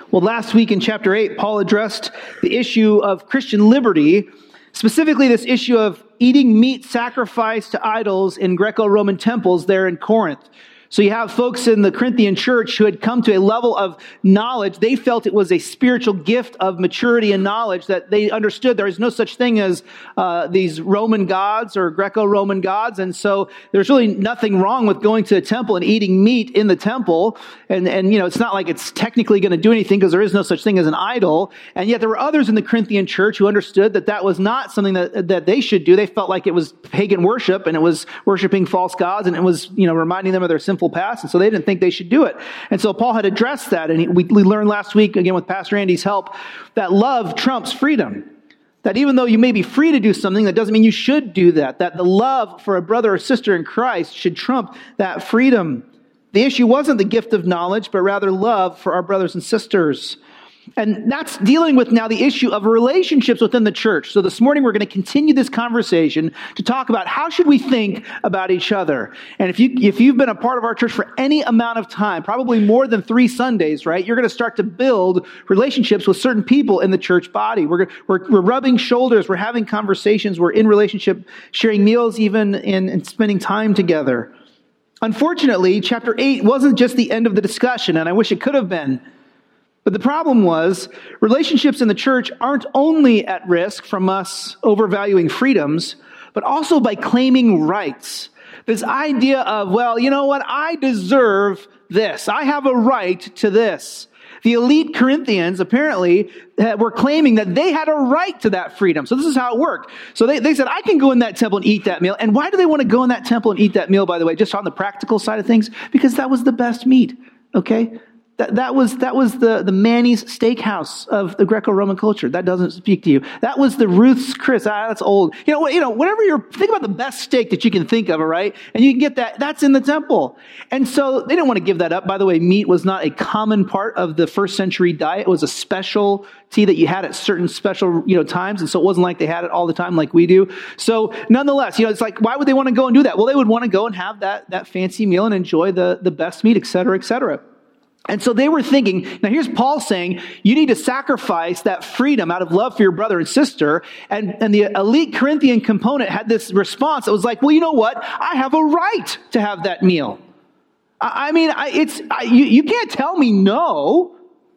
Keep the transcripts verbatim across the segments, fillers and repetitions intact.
Well, last week in chapter eight, Paul addressed the issue of Christian liberty, specifically this issue of eating meat sacrificed to idols in Greco-Roman temples there in Corinth. So you have folks in the Corinthian church who had come to a level of knowledge. They felt it was a spiritual gift of maturity and knowledge that they understood there is no such thing as uh, these Roman gods or Greco-Roman gods. And so there's really nothing wrong with going to a temple and eating meat in the temple. And, and you know, it's not like it's technically going to do anything because there is no such thing as an idol. And yet there were others in the Corinthian church who understood that that was not something that, that they should do. They felt like it was pagan worship and it was worshiping false gods and it was, you know, reminding them of their sinful past, and so they didn't think they should do it. And so Paul had addressed that, and he, we, we learned last week, again with Pastor Andy's help, that love trumps freedom. That even though you may be free to do something, that doesn't mean you should do that. That the love for a brother or sister in Christ should trump that freedom. The issue wasn't the gift of knowledge, but rather love for our brothers and sisters. And that's dealing with now the issue of relationships within the church. So this morning we're going to continue this conversation to talk about how should we think about each other. And if you if you've been a part of our church for any amount of time, probably more than three Sundays, right? You're going to start to build relationships with certain people in the church body. We're we're, we're rubbing shoulders, we're having conversations, we're in relationship, sharing meals, even and, and spending time together. Unfortunately, chapter eight wasn't just the end of the discussion, and I wish it could have been. But the problem was, relationships in the church aren't only at risk from us overvaluing freedoms, but also by claiming rights. This idea of, well, you know what, I deserve this. I have a right to this. The elite Corinthians apparently were claiming that they had a right to that freedom. So this is how it worked. So they, they said, I can go in that temple and eat that meal. And why do they want to go in that temple and eat that meal, by the way, just on the practical side of things? Because that was the best meat, okay? That, that was that was the, the Manny's Steakhouse of the Greco-Roman culture. That doesn't speak to you. That was the Ruth's Chris. Ah, that's old. You know, you know, whatever you're, think about the best steak that you can think of, all right? And you can get that. That's in the temple. And so they didn't want to give that up. By the way, meat was not a common part of the first century diet. It was a specialty that you had at certain special, you know, times. And so it wasn't like they had it all the time like we do. So nonetheless, you know, it's like, why would they want to go and do that? Well, they would want to go and have that, that fancy meal and enjoy the, the best meat, et cetera, et cetera. And so they were thinking, now here's Paul saying, you need to sacrifice that freedom out of love for your brother and sister. And, and the elite Corinthian component had this response that was like, well, you know what? I have a right to have that meal. I, I mean, I, it's I, you, you can't tell me no.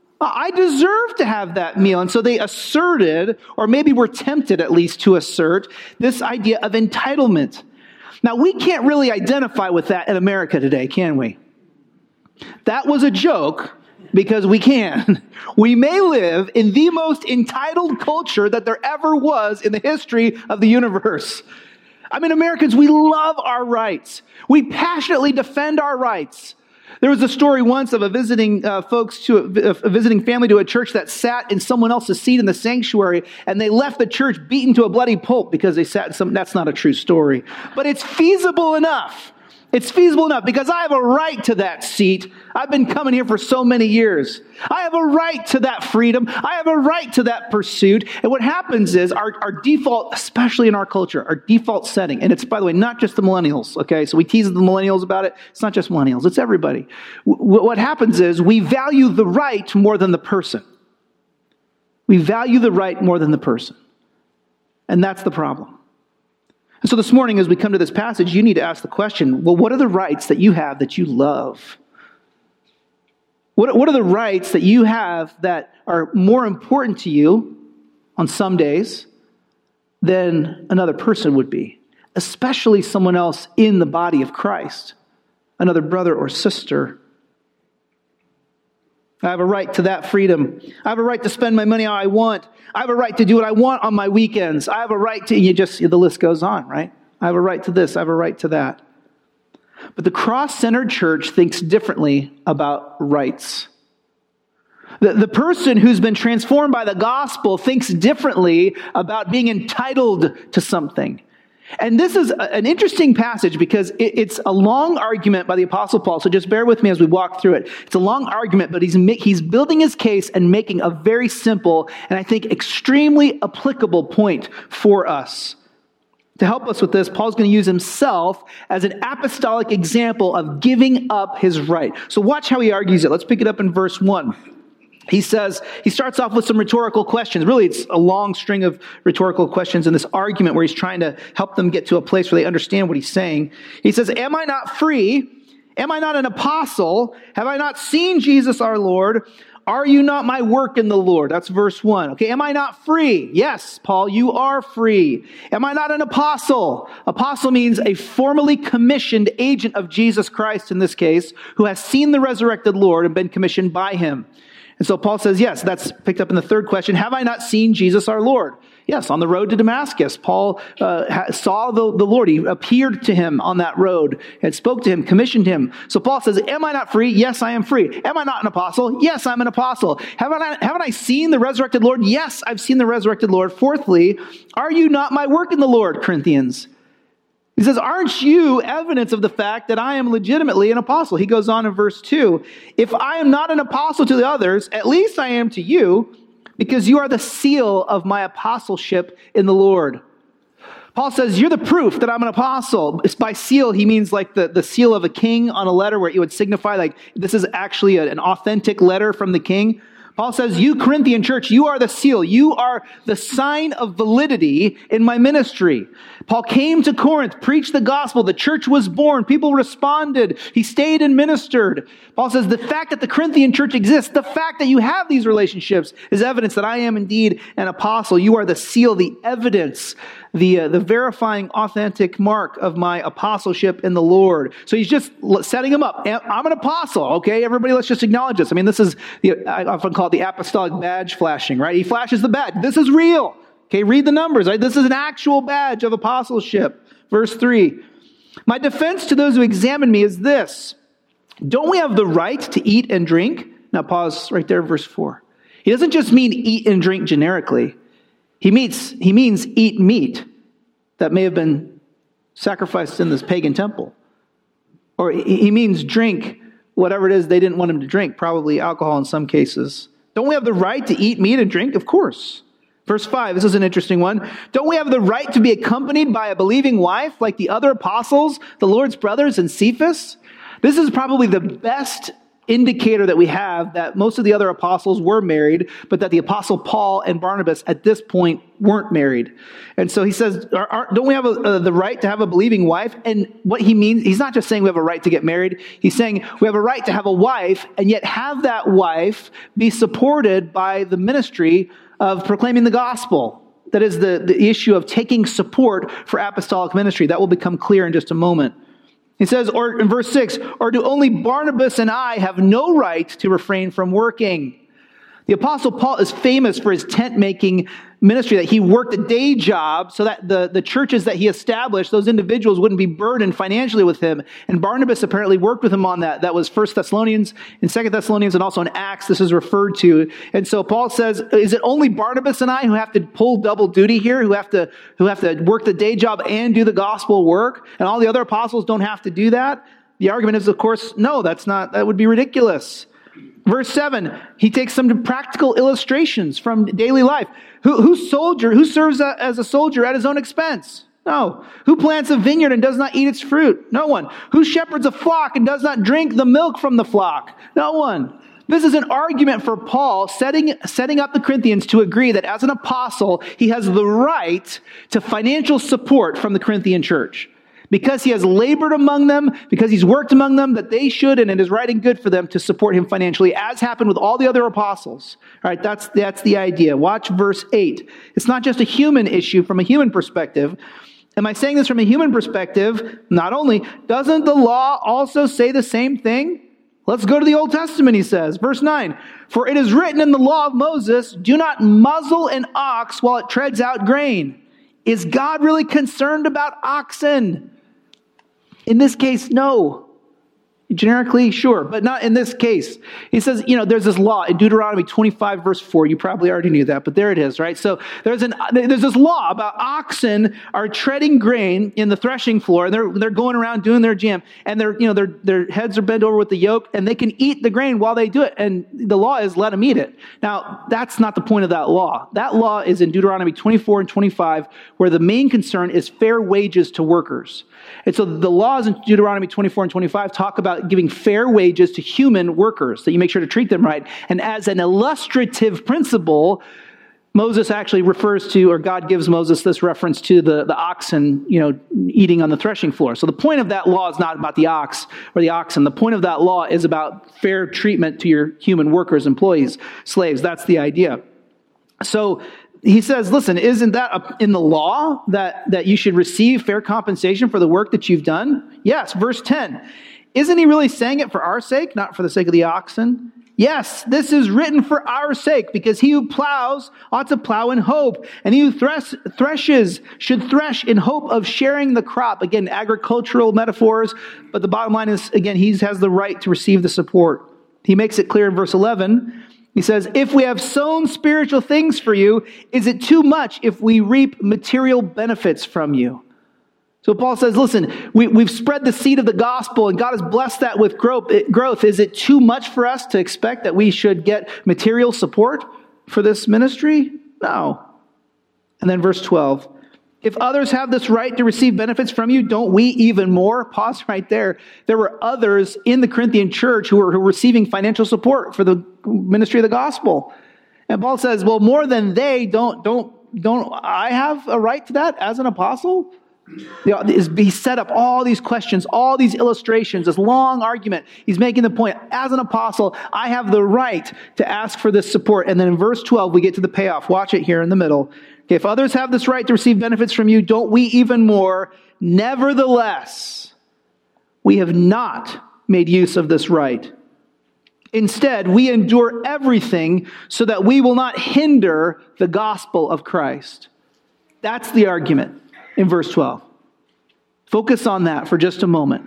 I deserve to have that meal. And so they asserted, or maybe were tempted at least to assert, this idea of entitlement. Now, we can't really identify with that in America today, can we? That was a joke because we can. We may live in the most entitled culture that there ever was in the history of the universe. I mean, Americans, we love our rights. We passionately defend our rights. There was a story once of a visiting uh, folks to a, a visiting family to a church that sat in someone else's seat in the sanctuary, and they left the church beaten to a bloody pulp because they sat in some. That's not a true story, but it's feasible enough. It's feasible enough because I have a right to that seat. I've been coming here for so many years. I have a right to that freedom. I have a right to that pursuit. And what happens is our, our default, especially in our culture, our default setting, and it's, by the way, not just the millennials, okay? So we tease the millennials about it. It's not just millennials. It's everybody. W- what happens is we value the right more than the person. We value the right more than the person. And that's the problem. And so this morning, as we come to this passage, you need to ask the question, well, what are the rights that you have that you love? What, what are the rights that you have that are more important to you on some days than another person would be, especially someone else in the body of Christ, another brother or sister? I have a right to that freedom. I have a right to spend my money how I want. I have a right to do what I want on my weekends. I have a right to, you just, the list goes on, right? I have a right to this. I have a right to that. But the cross-centered church thinks differently about rights. The, the person who's been transformed by the gospel thinks differently about being entitled to something. And this is an interesting passage because it's a long argument by the Apostle Paul. So just bear with me as we walk through it. It's a long argument, but he's he's building his case and making a very simple and I think extremely applicable point for us. To help us with this, Paul's going to use himself as an apostolic example of giving up his right. So watch how he argues it. Let's pick it up in verse one. he says, he starts off with some rhetorical questions. Really, it's a long string of rhetorical questions in this argument where he's trying to help them get to a place where they understand what he's saying. He says, am I not free? Am I not an apostle? Have I not seen Jesus our Lord? Are you not my work in the Lord? That's verse one. Okay, am I not free? Yes, Paul, you are free. Am I not an apostle? Apostle means a formally commissioned agent of Jesus Christ in this case, who has seen the resurrected Lord and been commissioned by him. And so Paul says, yes, that's picked up in the third question. Have I not seen Jesus our Lord? Yes, on the road to Damascus, Paul uh, saw the, the Lord. He appeared to him on that road and spoke to him, commissioned him. So Paul says, am I not free? Yes, I am free. Am I not an apostle? Yes, I'm an apostle. Haven't I, haven't I seen the resurrected Lord? Yes, I've seen the resurrected Lord. Fourthly, are you not my work in the Lord, Corinthians? He says, aren't you evidence of the fact that I am legitimately an apostle? He goes on in verse two, if I am not an apostle to the others, at least I am to you, because you are the seal of my apostleship in the Lord. Paul says, you're the proof that I'm an apostle. It's by seal, he means like the, the seal of a king on a letter where it would signify like this is actually a, an authentic letter from the king. Paul says, you Corinthian church, you are the seal. You are the sign of validity in my ministry. Paul came to Corinth, preached the gospel. The church was born. People responded. He stayed and ministered. Paul says, the fact that the Corinthian church exists, the fact that you have these relationships is evidence that I am indeed an apostle. You are the seal, the evidence, the, uh, the verifying authentic mark of my apostleship in the Lord. So he's just setting him up. I'm an apostle. Okay, everybody, let's just acknowledge this. I mean, this is, the, I often call it the apostolic badge flashing, right? He flashes the badge. This is real. Okay, read the numbers. Right? This is an actual badge of apostleship. Verse three. My defense to those who examine me is this. Don't we have the right to eat and drink? Now pause right there, verse four. He doesn't just mean eat and drink generically. He means, he means eat meat that may have been sacrificed in this pagan temple. Or he means drink whatever it is they didn't want him to drink, probably alcohol in some cases. Don't we have the right to eat meat and drink? Of course. Verse five, this is an interesting one. Don't we have the right to be accompanied by a believing wife like the other apostles, the Lord's brothers, and Cephas? This is probably the best indicator that we have that most of the other apostles were married, but that the apostle Paul and Barnabas at this point weren't married. And so he says, are, are, don't we have a, uh, the right to have a believing wife? And what he means, he's not just saying we have a right to get married. He's saying we have a right to have a wife and yet have that wife be supported by the ministry of proclaiming the gospel. That is the, the issue of taking support for apostolic ministry. That will become clear in just a moment. He says, or in verse six, or do only Barnabas and I have no right to refrain from working? The apostle Paul is famous for his tent-making ministry, that he worked a day job so that the, the churches that he established, those individuals wouldn't be burdened financially with him. And Barnabas apparently worked with him on that. That was First Thessalonians and Second Thessalonians and also in Acts this is referred to. And so Paul says, is it only Barnabas and I who have to pull double duty here, who have to, who have to work the day job and do the gospel work? And all the other apostles don't have to do that? The argument is, of course, no, that's not, that would be ridiculous. Verse seven, he takes some practical illustrations from daily life. Who, who soldier, who serves a, as a soldier at his own expense? No. Who plants a vineyard and does not eat its fruit? No one. Who shepherds a flock and does not drink the milk from the flock? No one. This is an argument for Paul setting, setting up the Corinthians to agree that as an apostle, he has the right to financial support from the Corinthian church. Because he has labored among them, because he's worked among them, that they should, and it is right and good for them to support him financially, as happened with all the other apostles. All right, that's, that's the idea. Watch verse eight. It's not just a human issue from a human perspective. Am I saying this from a human perspective? Not only, doesn't the law also say the same thing? Let's go to the Old Testament, he says. Verse nine, for it is written in the law of Moses, do not muzzle an ox while it treads out grain. Is God really concerned about oxen? In this case, no. Generically, sure, but not in this case. He says, you know, there's this law in Deuteronomy twenty-five, verse four. You probably already knew that, but there it is, right? So there's an there's this law about oxen are treading grain in the threshing floor, and they're they're going around doing their jam, and their you know their their heads are bent over with the yoke, and they can eat the grain while they do it. And the law is let them eat it. Now, that's not the point of that law. That law is in Deuteronomy twenty-four and twenty-five, where the main concern is fair wages to workers. And so the laws in Deuteronomy twenty-four and twenty-five talk about about giving fair wages to human workers, that you make sure to treat them right. And as an illustrative principle, Moses actually refers to, or God gives Moses this reference to the, the oxen, you know, eating on the threshing floor. So the point of that law is not about the ox or the oxen. The point of that law is about fair treatment to your human workers, employees, slaves. That's the idea. So he says, listen, isn't that in the law that, that you should receive fair compensation for the work that you've done? Yes, verse ten. Isn't he really saying it for our sake, not for the sake of the oxen? Yes, this is written for our sake, because he who plows ought to plow in hope, and he who thresh, threshes should thresh in hope of sharing the crop. Again, agricultural metaphors, but the bottom line is, again, he has the right to receive the support. He makes it clear in verse eleven. He says, if we have sown spiritual things for you, is it too much if we reap material benefits from you? So Paul says, listen, we, we've spread the seed of the gospel and God has blessed that with growth. Is it too much for us to expect that we should get material support for this ministry? No. And then verse twelve, if others have this right to receive benefits from you, don't we even more? Pause right there. There were others in the Corinthian church who were, who were receiving financial support for the ministry of the gospel. And Paul says, well, more than they, don't, don't, don't I have a right to that as an apostle? You know, he set up all these questions, all these illustrations, this long argument. He's making the point, as an apostle, I have the right to ask for this support. And then in verse twelve, we get to the payoff. Watch it here in the middle. Okay, if others have this right to receive benefits from you, don't we even more? Nevertheless, we have not made use of this right. Instead, we endure everything so that we will not hinder the gospel of Christ. That's the argument in verse twelve. Focus on that for just a moment.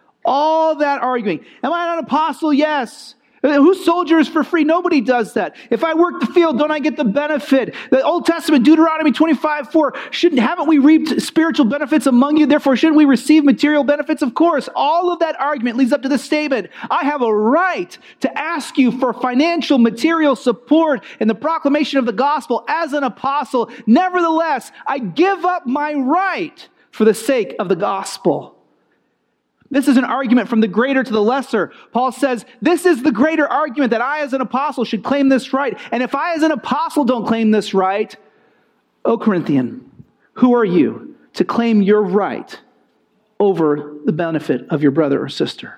All that arguing. Am I not an apostle? Yes. Who soldiers for free? Nobody does that. If I work the field, don't I get the benefit? The Old Testament, Deuteronomy twenty-five four, shouldn't, haven't we reaped spiritual benefits among you? Therefore, shouldn't we receive material benefits? Of course. All of that argument leads up to this statement. I have a right to ask you for financial, material support in the proclamation of the gospel as an apostle. Nevertheless, I give up my right for the sake of the gospel. This is an argument from the greater to the lesser. Paul says, this is the greater argument that I as an apostle should claim this right. And if I as an apostle don't claim this right, O Corinthian, who are you to claim your right over the benefit of your brother or sister?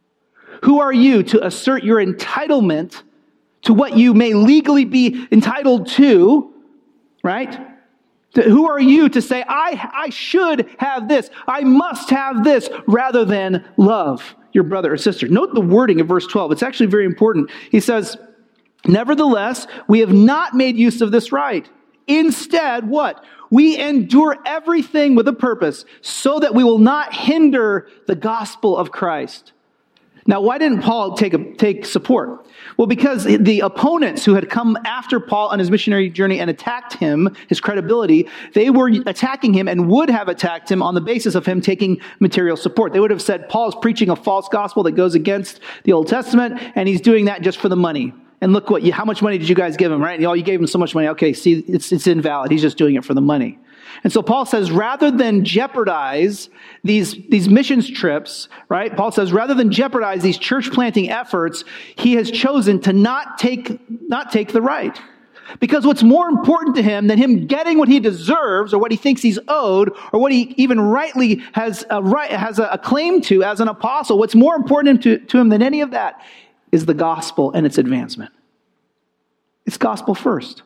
Who are you to assert your entitlement to what you may legally be entitled to, right? Who are you to say, I, I should have this, I must have this, rather than love your brother or sister? Note the wording of verse twelve. It's actually very important. He says, nevertheless, we have not made use of this right. Instead, what? We endure everything with a purpose, so that we will not hinder the gospel of Christ. Now, why didn't Paul take a, take support? Well, because the opponents who had come after Paul on his missionary journey and attacked him, his credibility, they were attacking him and would have attacked him on the basis of him taking material support. They would have said, Paul's preaching a false gospel that goes against the Old Testament, and he's doing that just for the money. And look what you, how much money did you guys give him, right? Oh, you gave him so much money. Okay, see, it's, it's invalid. He's just doing it for the money. And so Paul says, rather than jeopardize these, these missions trips, right? Paul says, rather than jeopardize these church planting efforts, he has chosen to not take, not take the right. Because what's more important to him than him getting what he deserves or what he thinks he's owed or what he even rightly has a right, has a claim to as an apostle, what's more important to, to him than any of that is the gospel and its advancement. It's gospel first.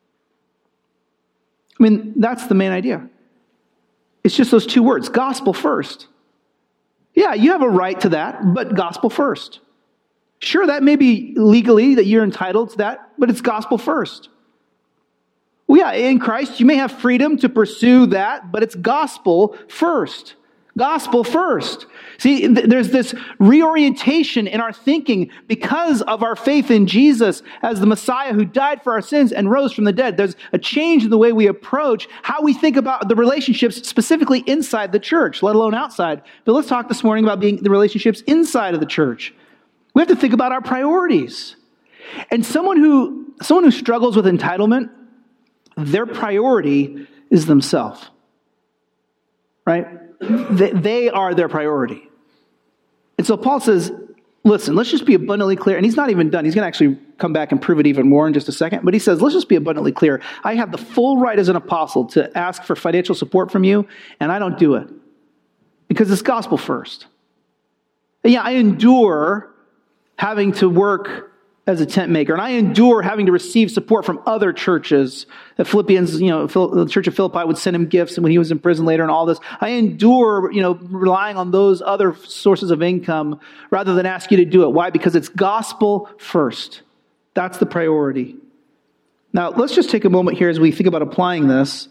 I mean, that's the main idea. It's just those two words, gospel first. Yeah, you have a right to that, but gospel first. Sure, that may be legally that you're entitled to that, but it's gospel first. Well, yeah, in Christ, you may have freedom to pursue that, but it's gospel first. Gospel first. See, th- there's this reorientation in our thinking because of our faith in Jesus as the Messiah who died for our sins and rose from the dead. There's a change in the way we approach how we think about the relationships specifically inside the church, let alone outside. But let's talk this morning about being the relationships inside of the church. We have to think about our priorities. And someone who, someone who struggles with entitlement, their priority is themselves. Right? They are their priority. And so Paul says, listen, let's just be abundantly clear. And he's not even done. He's going to actually come back and prove it even more in just a second. But he says, let's just be abundantly clear. I have the full right as an apostle to ask for financial support from you, and I don't do it because it's gospel first. And yeah, I endure having to work as a tent maker, and I endure having to receive support from other churches. The Philippians, you know, the Church of Philippi would send him gifts when he was in prison later and all this. I endure, you know, relying on those other sources of income rather than ask you to do it. Why? Because it's gospel first. That's the priority. Now, let's just take a moment here as we think about applying this.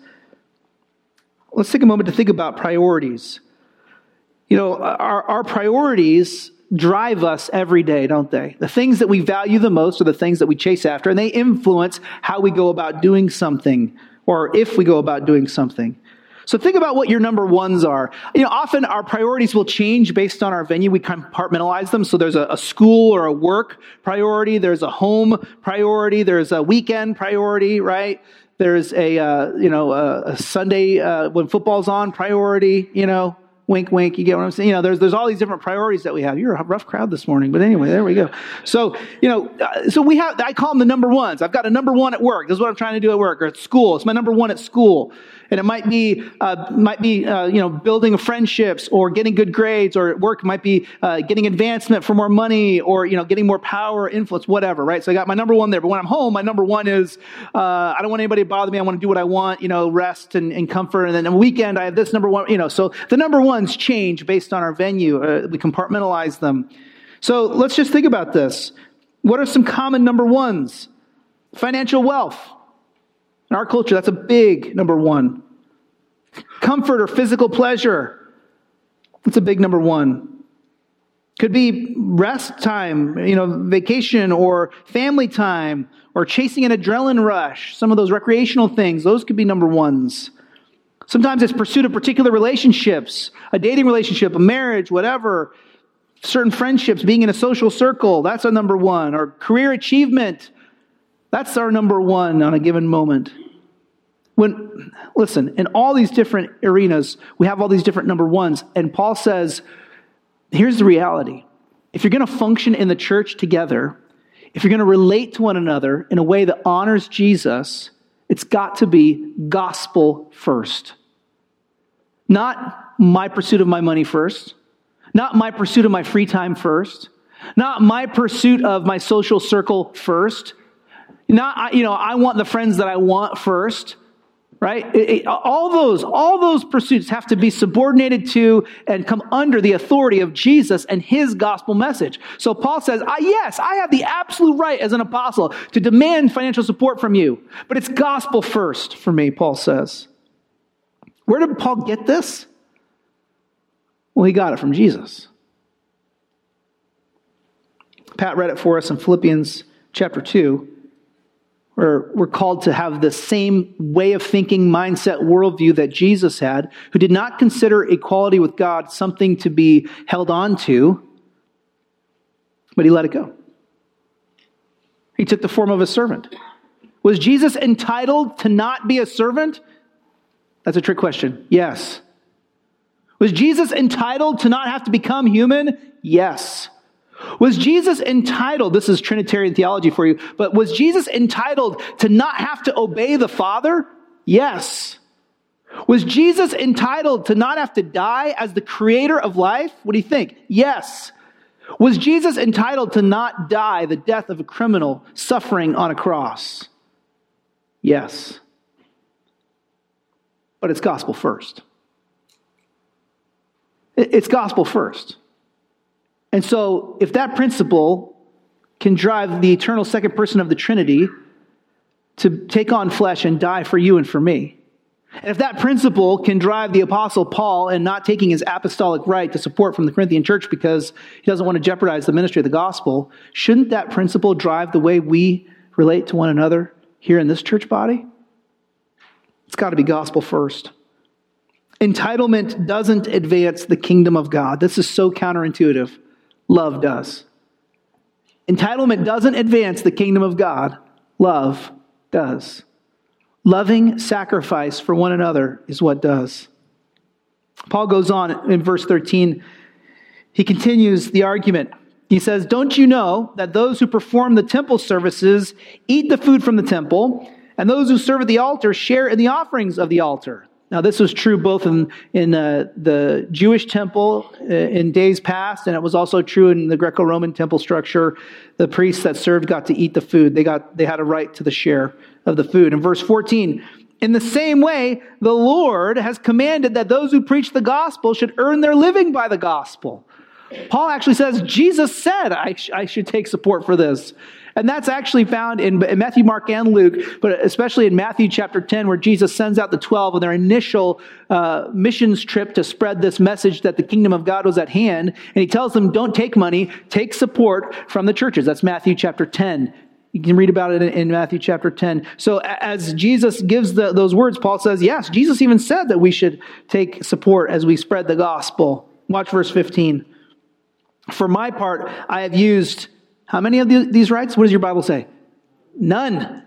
Let's take a moment to think about priorities. You know, our, our priorities drive us every day, don't they? The things that we value the most are the things that we chase after, and they influence how we go about doing something, or if we go about doing something. So think about what your number ones are. You know, often our priorities will change based on our venue. We compartmentalize them. So there's a, a school or a work priority. There's a home priority. There's a weekend priority, right? There's a, uh, you know, a, a Sunday uh, when football's on priority, you know. Wink, wink, you get what I'm saying? You know, there's there's all these different priorities that we have. You're a rough crowd this morning, but anyway, there we go. So, you know, uh, so we have, I call them the number ones. I've got a number one at work. This is what I'm trying to do at work, or at school. It's my number one at school. And it might be, uh, might be, uh, you know, building friendships, or getting good grades, or at work it might be uh, getting advancement for more money, or, you know, getting more power, influence, whatever, right? So I got my number one there. But when I'm home, my number one is, uh, I don't want anybody to bother me. I want to do what I want, you know, rest and, and comfort. And then on the weekend, I have this number one, you know, so the number ones change based on our venue. Uh, we compartmentalize them. So let's just think about this. What are some common number ones? Financial wealth. In our culture, that's a big number one. Comfort or physical pleasure. That's a big number one. Could be rest time, you know, vacation or family time, or chasing an adrenaline rush. Some of those recreational things, those could be number ones. Sometimes it's pursuit of particular relationships, a dating relationship, a marriage, whatever. Certain friendships, being in a social circle, that's our number one. Or career achievement, that's our number one on a given moment. When, listen, in all these different arenas, we have all these different number ones. And Paul says, here's the reality. If you're going to function in the church together, if you're going to relate to one another in a way that honors Jesus, it's got to be gospel first. Not my pursuit of my money first. Not my pursuit of my free time first. Not my pursuit of my social circle first. Not, you know, I want the friends that I want first. Right? It, it, all those, all those pursuits have to be subordinated to and come under the authority of Jesus and his gospel message. So Paul says, ah, yes, I have the absolute right as an apostle to demand financial support from you, but it's gospel first for me, Paul says. Where did Paul get this? Well, he got it from Jesus. Pat read it for us in Philippians chapter two. Where we're called to have the same way of thinking, mindset, worldview that Jesus had, who did not consider equality with God something to be held on to, but he let it go. He took the form of a servant. Was Jesus entitled to not be a servant? That's a trick question. Yes. Was Jesus entitled to not have to become human? Yes. Was Jesus entitled, this is Trinitarian theology for you, but was Jesus entitled to not have to obey the Father? Yes. Was Jesus entitled to not have to die as the creator of life? What do you think? Yes. Was Jesus entitled to not die the death of a criminal suffering on a cross? Yes. But it's gospel first. It's gospel first. And so, if that principle can drive the eternal second person of the Trinity to take on flesh and die for you and for me, and if that principle can drive the Apostle Paul in not taking his apostolic right to support from the Corinthian church because he doesn't want to jeopardize the ministry of the gospel, shouldn't that principle drive the way we relate to one another here in this church body? It's got to be gospel first. Entitlement doesn't advance the kingdom of God. This is so counterintuitive. Love does. Entitlement doesn't advance the kingdom of God. Love does. Loving sacrifice for one another is what does. Paul goes on in verse thirteen. He continues the argument. He says, don't you know that those who perform the temple services eat the food from the temple, and those who serve at the altar share in the offerings of the altar? Now, this was true both in, in uh, the Jewish temple uh, in days past, and it was also true in the Greco-Roman temple structure. The priests that served got to eat the food. They got they had a right to the share of the food. In verse fourteen, in the same way, the Lord has commanded that those who preach the gospel should earn their living by the gospel. Paul actually says, Jesus said I, sh- I should take support for this. And that's actually found in, in Matthew, Mark, and Luke, but especially in Matthew chapter ten, where Jesus sends out the twelve on their initial uh, missions trip to spread this message that the kingdom of God was at hand. And he tells them, don't take money, take support from the churches. That's Matthew chapter ten. You can read about it in, in Matthew chapter ten. So as Jesus gives the, those words, Paul says, yes, Jesus even said that we should take support as we spread the gospel. Watch verse fifteen. For my part, I have used how many of the, these rights? What does your Bible say? None.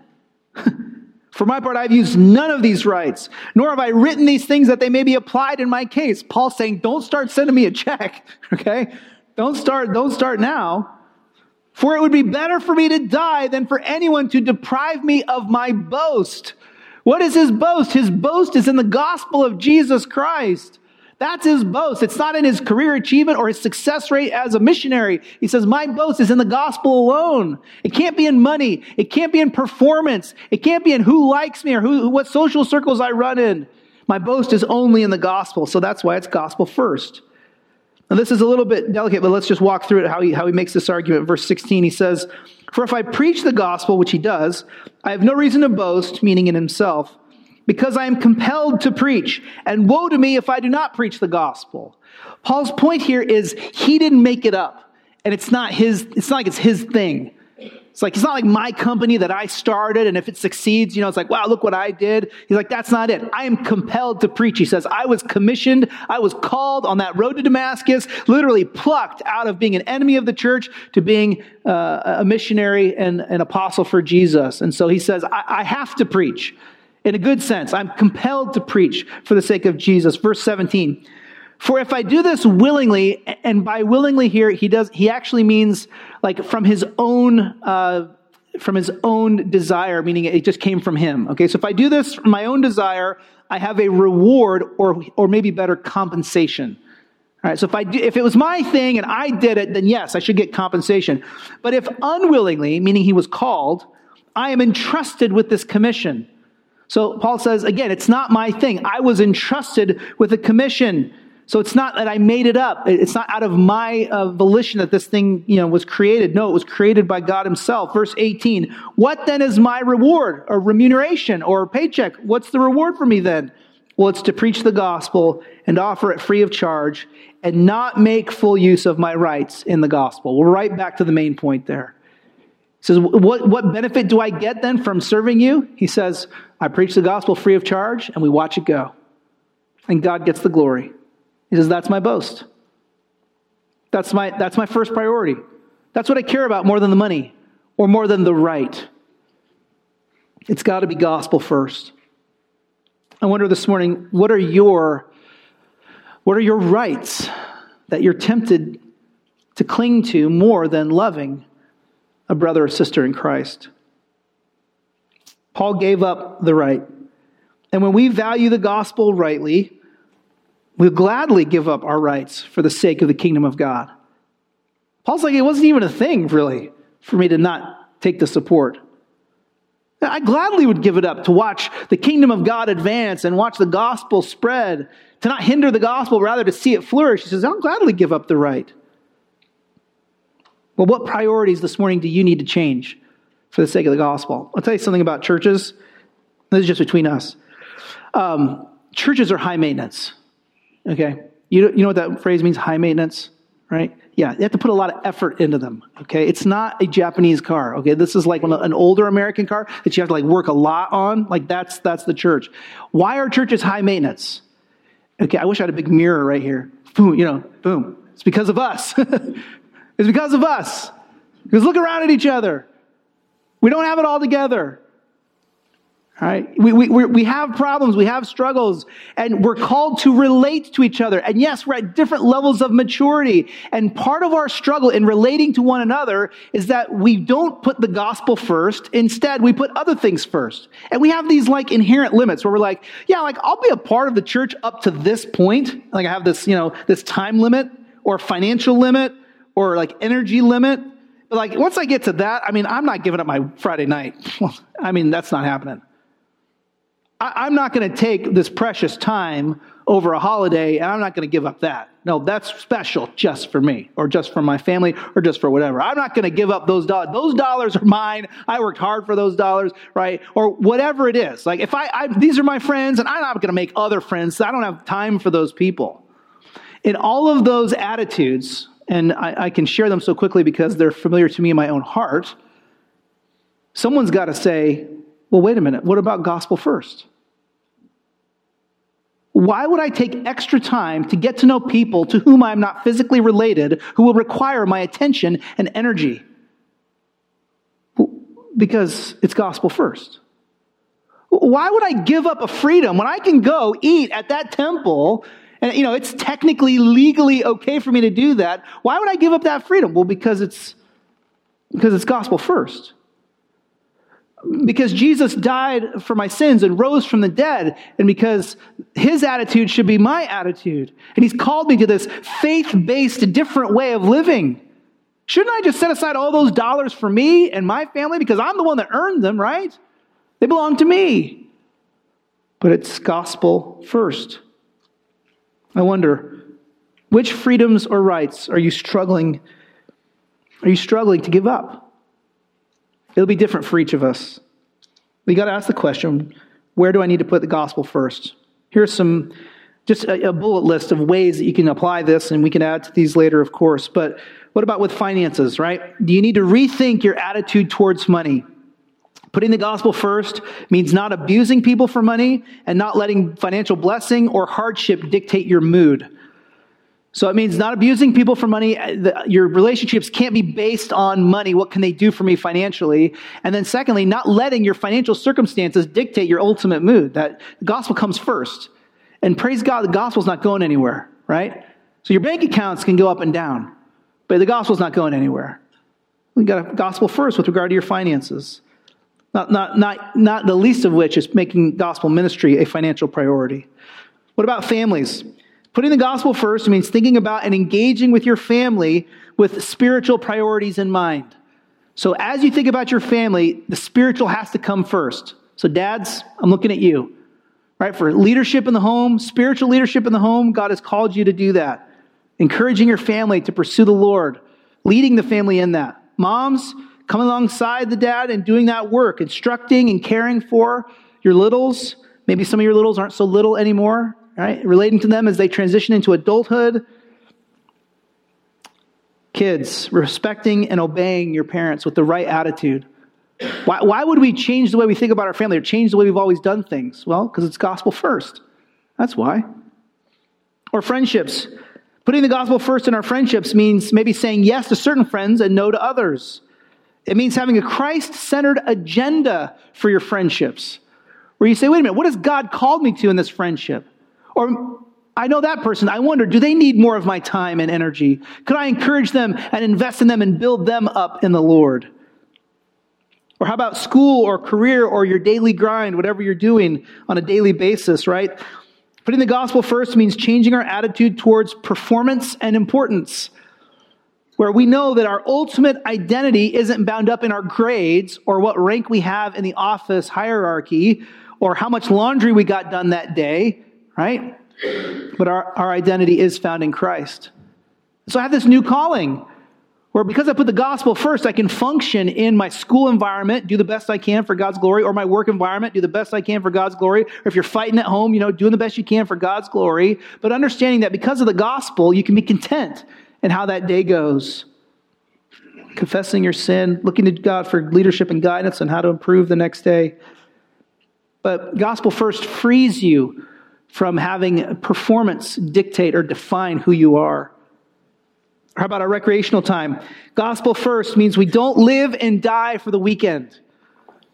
For my part, I've used none of these rights, nor have I written these things that they may be applied in my case. Paul's saying, don't start sending me a check, okay? Don't start, don't start now. For it would be better for me to die than for anyone to deprive me of my boast. What is his boast? His boast is in the gospel of Jesus Christ. That's his boast. It's not in his career achievement or his success rate as a missionary. He says, my boast is in the gospel alone. It can't be in money. It can't be in performance. It can't be in who likes me or who, what social circles I run in. My boast is only in the gospel. So that's why it's gospel first. Now this is a little bit delicate, but let's just walk through it, how he, how he makes this argument. Verse sixteen, he says, for if I preach the gospel, which he does, I have no reason to boast, meaning in himself, because I am compelled to preach, and woe to me if I do not preach the gospel. Paul's point here is he didn't make it up, and it's not his, it's not like it's his thing. It's like, it's not like my company that I started, and if it succeeds, you know, it's like, wow, look what I did. He's like, that's not it. I am compelled to preach. He says, I was commissioned, I was called on that road to Damascus, literally plucked out of being an enemy of the church to being uh, a missionary and an apostle for Jesus. And so he says, I, I have to preach. In a good sense, I'm compelled to preach for the sake of Jesus. Verse seventeen, for if I do this willingly, and by willingly here, he does, he actually means like from his own, uh, from his own desire, meaning it just came from him. Okay, so if I do this from my own desire, I have a reward or, or maybe better compensation. All right, so if I do, if it was my thing and I did it, then yes, I should get compensation. But if unwillingly, meaning he was called, I am entrusted with this commission. So Paul says, again, it's not my thing. I was entrusted with a commission. So it's not that I made it up. It's not out of my uh, volition that this thing, you know, was created. No, it was created by God himself. Verse eighteen, what then is my reward or remuneration or paycheck? What's the reward for me then? Well, it's to preach the gospel and offer it free of charge and not make full use of my rights in the gospel. We're right back to the main point there. He says, what, what benefit do I get then from serving you? He says, I preach the gospel free of charge and we watch it go. And God gets the glory. He says, that's my boast. That's my, that's my first priority. That's what I care about more than the money or more than the right. It's got to be gospel first. I wonder this morning, what are your, what are your rights that you're tempted to cling to more than loving a brother or sister in Christ? Paul gave up the right. And when we value the gospel rightly, we'll gladly give up our rights for the sake of the kingdom of God. Paul's like, it wasn't even a thing, really, for me to not take the support. I gladly would give it up to watch the kingdom of God advance and watch the gospel spread, to not hinder the gospel, rather to see it flourish. He says, I'll gladly give up the right. Well, what priorities this morning do you need to change for the sake of the gospel? I'll tell you something about churches. This is just between us. Um, churches are high maintenance. Okay? You, you know what that phrase means, high maintenance? Right? Yeah, you have to put a lot of effort into them. Okay? It's not a Japanese car. Okay? This is like an older American car that you have to like work a lot on. Like that's that's the church. Why are churches high maintenance? Okay, I wish I had a big mirror right here. Boom, you know, boom. It's because of us. It's because of us. Because look around at each other. We don't have it all together. Right? We, we, we we have problems, we have struggles, and we're called to relate to each other. And yes, we're at different levels of maturity. And part of our struggle in relating to one another is that we don't put the gospel first. Instead, we put other things first. And we have these like inherent limits where we're like, yeah, like I'll be a part of the church up to this point. Like I have this, you know, this time limit or financial limit or like energy limit. But like once I get to that, I mean, I'm not giving up my Friday night. I mean, that's not happening. I'm not going to take this precious time over a holiday, and I'm not going to give up that. No, that's special just for me, or just for my family, or just for whatever. I'm not going to give up those dollars. Those dollars are mine. I worked hard for those dollars, right? Or whatever it is. Like if I, I these are my friends, and I'm not going to make other friends. So I don't have time for those people. In all of those attitudes, and I, I can share them so quickly because they're familiar to me in my own heart, someone's got to say, well, wait a minute, what about gospel first? Why would I take extra time to get to know people to whom I'm not physically related, who will require my attention and energy? Because it's gospel first. Why would I give up a freedom when I can go eat at that temple, and you know it's technically legally okay for me to do that? Why would I give up that freedom? Well, because it's because it's gospel first. Because Jesus died for my sins and rose from the dead, and because his attitude should be my attitude. And he's called me to this faith-based, different way of living. Shouldn't I just set aside all those dollars for me and my family? Because I'm the one that earned them, right? They belong to me. But it's gospel first. I wonder, which freedoms or rights are you struggling, are you struggling to give up? It'll be different for each of us. We got to ask the question, where do I need to put the gospel first? Here's some, just a, a bullet list of ways that you can apply this, and we can add to these later, of course. But what about with finances, right? Do you need to rethink your attitude towards money? Putting the gospel first means not abusing people for money and not letting financial blessing or hardship dictate your mood. So it means not abusing people for money. Your relationships can't be based on money. What can they do for me financially? And then secondly, not letting your financial circumstances dictate your ultimate mood. That the gospel comes first. And praise God, the gospel's not going anywhere, right? So your bank accounts can go up and down, but the gospel's not going anywhere. We got a gospel first with regard to your finances. Not, not, not, not the least of which is making gospel ministry a financial priority. What about families? Putting the gospel first means thinking about and engaging with your family with spiritual priorities in mind. So as you think about your family, the spiritual has to come first. So dads, I'm looking at you, right? For leadership in the home, spiritual leadership in the home, God has called you to do that. Encouraging your family to pursue the Lord, leading the family in that. Moms, come alongside the dad and doing that work, instructing and caring for your littles. Maybe some of your littles aren't so little anymore. Right? Relating to them as they transition into adulthood. Kids, respecting and obeying your parents with the right attitude. Why, why would we change the way we think about our family or change the way we've always done things? Well, because it's gospel first. That's why. Or friendships. Putting the gospel first in our friendships means maybe saying yes to certain friends and no to others. It means having a Christ-centered agenda for your friendships. Where you say, wait a minute, what has God called me to in this friendship? Or I know that person. I wonder, do they need more of my time and energy? Could I encourage them and invest in them and build them up in the Lord? Or how about school or career or your daily grind, whatever you're doing on a daily basis, right? Putting the gospel first means changing our attitude towards performance and importance, where we know that our ultimate identity isn't bound up in our grades or what rank we have in the office hierarchy or how much laundry we got done that day, right? But our, our identity is found in Christ. So I have this new calling where because I put the gospel first, I can function in my school environment, do the best I can for God's glory, or my work environment, do the best I can for God's glory. Or if you're fighting at home, you know, doing the best you can for God's glory. But understanding that because of the gospel, you can be content in how that day goes. Confessing your sin, looking to God for leadership and guidance on how to improve the next day. But gospel first frees you from having performance dictate or define who you are. How about our recreational time? Gospel first means we don't live and die for the weekend.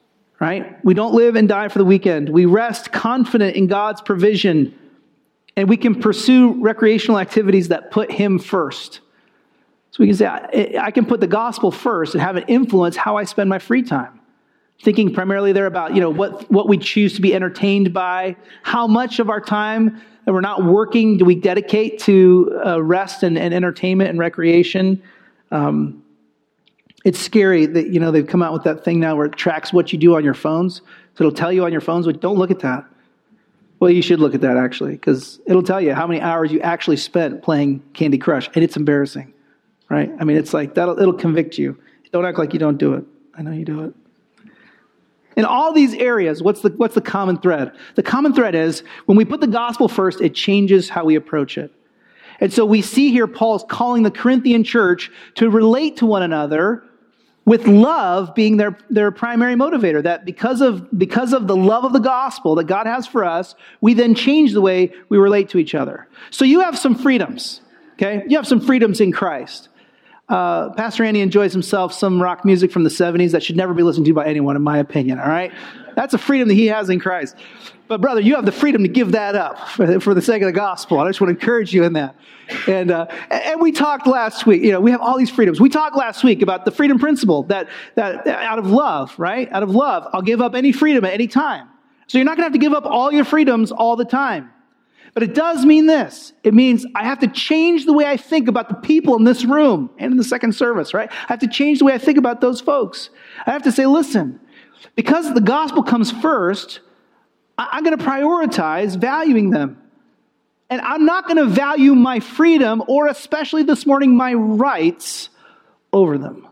right? We don't live and die for the weekend. We rest confident in God's provision, and we can pursue recreational activities that put him first. So we can say, I, I can put the gospel first and have it influence how I spend my free time. Thinking primarily there about, you know, what, what we choose to be entertained by, how much of our time that we're not working do we dedicate to uh, rest and, and entertainment and recreation. Um, it's scary that, you know, they've come out with that thing now where it tracks what you do on your phones. So it'll tell you on your phones, but don't look at that. Well, you should look at that actually, because it'll tell you how many hours you actually spent playing Candy Crush, and it's embarrassing, right? I mean, it's like, that'll it'll convict you. Don't act like you don't do it. I know you do it. In all these areas, what's the what's the common thread? The common thread is when we put the gospel first, it changes how we approach it. And so we see here Paul's calling the Corinthian church to relate to one another with love being their, their primary motivator. That because of because of the love of the gospel that God has for us, we then change the way we relate to each other. So you have some freedoms, okay? You have some freedoms in Christ. Uh, Pastor Andy enjoys himself some rock music from the seventies that should never be listened to by anyone, in my opinion, all right? That's a freedom that he has in Christ. But brother, you have the freedom to give that up for, for the sake of the gospel. I just want to encourage you in that. And uh, and we talked last week, you know, we have all these freedoms. We talked last week about the freedom principle that, that out of love, right? Out of love, I'll give up any freedom at any time. So you're not going to have to give up all your freedoms all the time. But it does mean this. It means I have to change the way I think about the people in this room and in the second service, right? I have to change the way I think about those folks. I have to say, listen, because the gospel comes first, I'm going to prioritize valuing them. And I'm not going to value my freedom, or especially this morning, my rights over them.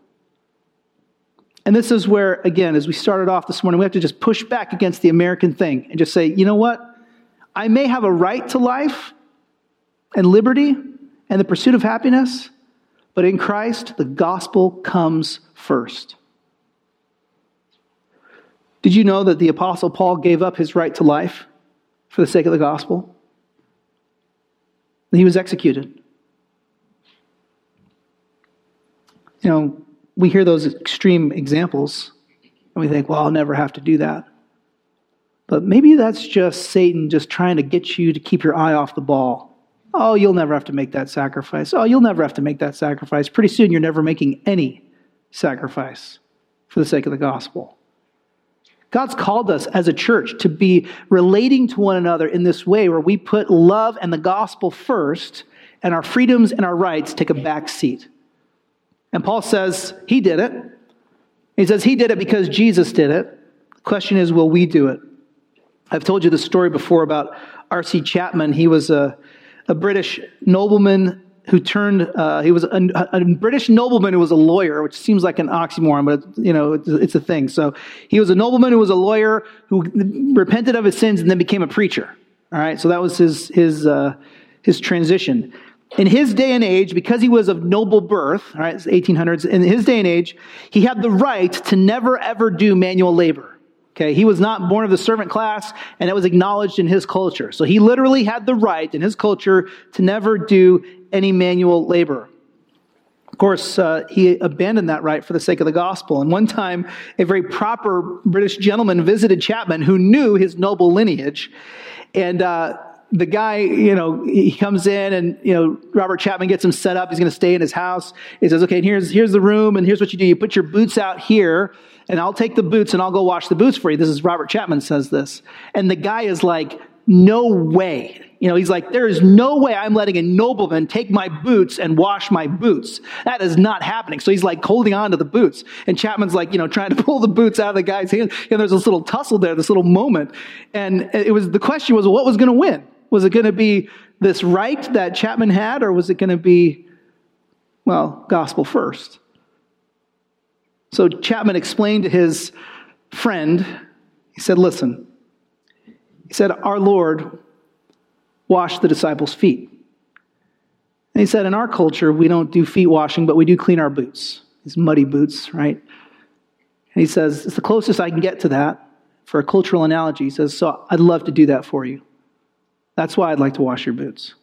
And this is where, again, as we started off this morning, we have to just push back against the American thing and just say, you know what? I may have a right to life and liberty and the pursuit of happiness, but in Christ, the gospel comes first. Did you know that the Apostle Paul gave up his right to life for the sake of the gospel? And he was executed. You know, we hear those extreme examples, and we think, well, I'll never have to do that. But maybe that's just Satan just trying to get you to keep your eye off the ball. Oh, you'll never have to make that sacrifice. Oh, you'll never have to make that sacrifice. Pretty soon you're never making any sacrifice for the sake of the gospel. God's called us as a church to be relating to one another in this way where we put love and the gospel first, and our freedoms and our rights take a back seat. And Paul says he did it. He says he did it because Jesus did it. The question is, will we do it? I've told you the story before about R C Chapman. He was a, a British nobleman who turned, uh, he was a, a British nobleman who was a lawyer, which seems like an oxymoron, but you know, it's, it's a thing. So he was a nobleman who was a lawyer who repented of his sins and then became a preacher. All right, so that was his his uh, his transition. In his day and age, because he was of noble birth, all right, it's eighteen hundreds, in his day and age, he had the right to never ever do manual labor. Okay, he was not born of the servant class, and it was acknowledged in his culture. So he literally had the right in his culture to never do any manual labor. Of course, uh, he abandoned that right for the sake of the gospel. And one time, a very proper British gentleman visited Chapman who knew his noble lineage. And uh, the guy, you know, he comes in and, you know, Robert Chapman gets him set up. He's going to stay in his house. He says, okay, here's, here's the room, and here's what you do. You put your boots out here, and I'll take the boots and I'll go wash the boots for you. This is Robert Chapman says this. And the guy is like, no way. You know, he's like, there is no way I'm letting a nobleman take my boots and wash my boots. That is not happening. So he's like holding on to the boots. And Chapman's like, you know, trying to pull the boots out of the guy's hand. And there's this little tussle there, this little moment. And it was, the question was, what was going to win? Was it going to be this right that Chapman had, or was it going to be, well, gospel first? So Chapman explained to his friend, he said, listen, he said, our Lord washed the disciples' feet. And he said, in our culture, we don't do feet washing, but we do clean our boots, these muddy boots, right? And he says, it's the closest I can get to that for a cultural analogy. He says, so I'd love to do that for you. That's why I'd like to wash your boots.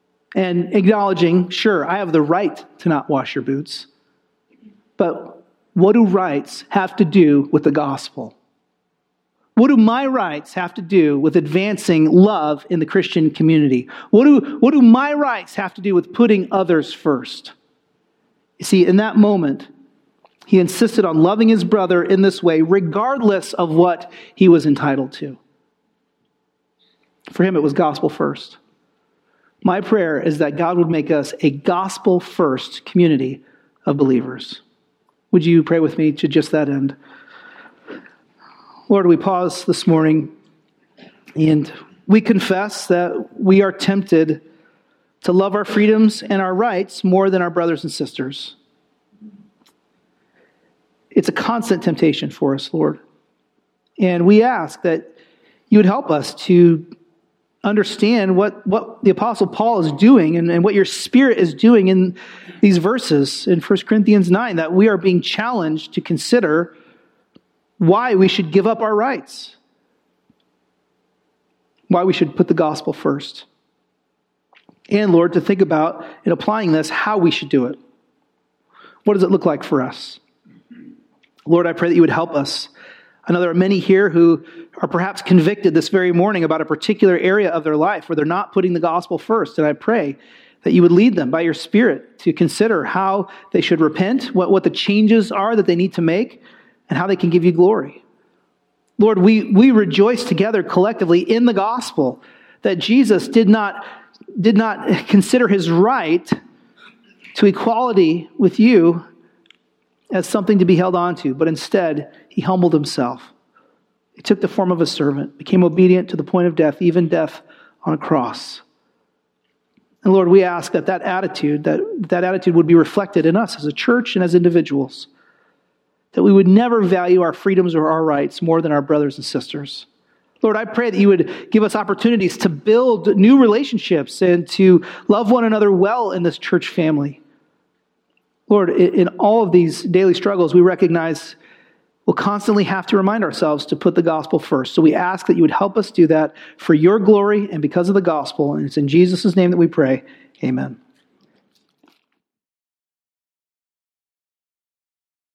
And acknowledging, sure, I have the right to not wash your boots, but what do rights have to do with the gospel? What do my rights have to do with advancing love in the Christian community? What do, what do my rights have to do with putting others first? You see, in that moment, he insisted on loving his brother in this way, regardless of what he was entitled to. For him, it was gospel first. My prayer is that God would make us a gospel first community of believers. Would you pray with me to just that end? Lord, we pause this morning and we confess that we are tempted to love our freedoms and our rights more than our brothers and sisters. It's a constant temptation for us, Lord. And we ask that you would help us to understand what, what the Apostle Paul is doing and, and what your Spirit is doing in these verses in First Corinthians nine, that we are being challenged to consider why we should give up our rights, why we should put the gospel first. And Lord, to think about, in applying this, how we should do it. What does it look like for us? Lord, I pray that you would help us. I know there are many here who are perhaps convicted this very morning about a particular area of their life where they're not putting the gospel first. And I pray that you would lead them by your Spirit to consider how they should repent, what, what the changes are that they need to make, and how they can give you glory. Lord, we, we rejoice together collectively in the gospel that Jesus did not, did not consider his right to equality with you as something to be held on to, but instead he humbled himself. He took the form of a servant, became obedient to the point of death, even death on a cross. And Lord, we ask that that attitude, that, that attitude would be reflected in us as a church and as individuals, that we would never value our freedoms or our rights more than our brothers and sisters. Lord, I pray that you would give us opportunities to build new relationships and to love one another well in this church family. Lord, in all of these daily struggles, we recognize we'll constantly have to remind ourselves to put the gospel first. So we ask that you would help us do that for your glory and because of the gospel. And it's in Jesus' name that we pray. Amen.